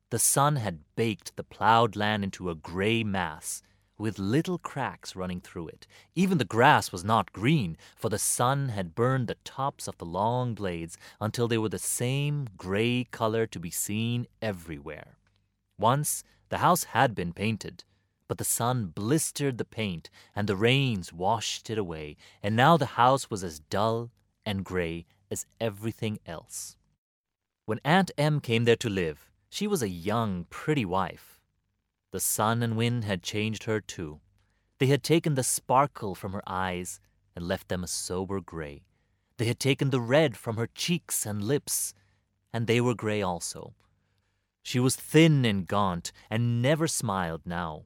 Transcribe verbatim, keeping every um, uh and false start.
The sun had baked the plowed land into a gray mass, with little cracks running through it. Even the grass was not green, for the sun had burned the tops of the long blades until they were the same gray color to be seen everywhere. Once, the house had been painted, but the sun blistered the paint and the rains washed it away, and now the house was as dull and gray as everything else. When Aunt Em came there to live, she was a young, pretty wife. The sun and wind had changed her too. They had taken the sparkle from her eyes and left them a sober gray. They had taken the red from her cheeks and lips, and they were gray also. She was thin and gaunt and never smiled now.